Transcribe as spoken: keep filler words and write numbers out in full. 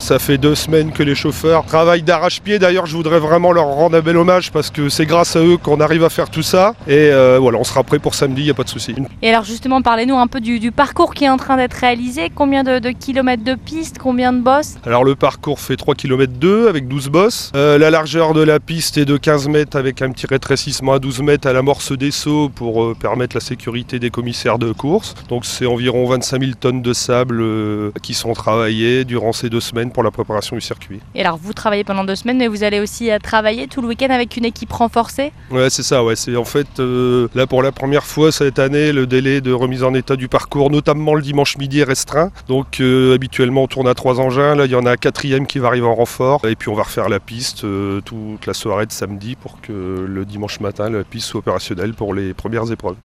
Ça fait deux semaines que les chauffeurs travaillent d'arrache-pied. D'ailleurs, je voudrais vraiment leur rendre un bel hommage parce que c'est grâce à eux qu'on arrive à faire tout ça. Et euh, voilà, on sera prêt pour samedi, il n'y a pas de souci. Et alors justement, parlez-nous un peu du, du parcours qui est en train d'être réalisé. Combien de, de kilomètres de piste, combien de bosses? Alors le parcours fait trois virgule deux kilomètres avec douze bosses. Euh, la largeur de la piste est de quinze mètres avec un petit rétrécissement à douze mètres à l'amorce des sauts pour euh, permettre la sécurité des commissaires de course. Donc c'est environ vingt-cinq mille tonnes de sable euh, qui sont travaillées durant ces deux semaines pour la préparation du circuit. Et alors vous travaillez pendant deux semaines, mais vous allez aussi euh, travailler tout le week-end avec une équipe renforcée? Ouais, c'est ça. Ouais. C'est en fait euh, là pour la première fois cette année, le délai de remise en état du parcours, notamment le dimanche midi, est restreint. Donc euh, habituellement on tourne à trois engins. Là il y en a un quatrième qui va arriver en renfort. Et puis on va refaire la piste euh, toute la soirée de samedi pour que le dimanche matin la piste soit opérationnelle pour les premières épreuves.